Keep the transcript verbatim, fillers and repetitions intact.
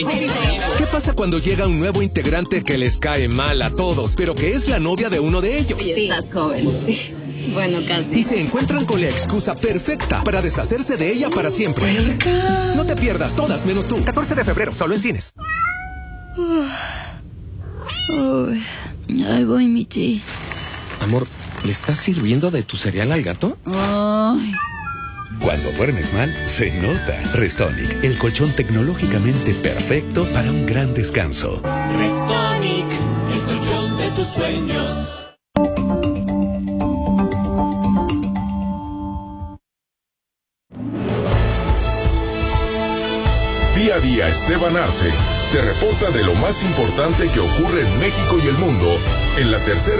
¿Qué pasa cuando llega un nuevo integrante que les cae mal a todos, pero que es la novia de uno de ellos? Oye, estás joven. Bueno, casi. Y se encuentran con la excusa perfecta para deshacerse de ella para siempre. Welcome. No te pierdas todas menos tú. catorce de febrero, solo en cines. Oh, ahí voy, Michi. Amor, ¿le estás sirviendo de tu cereal al gato? Ay. Cuando duermes mal, se nota. Restonic, el colchón tecnológicamente perfecto para un gran descanso. Restonic, el colchón de tus sueños. Día a día, Esteban Arce te reporta de lo más importante que ocurre en México y el mundo en la tercera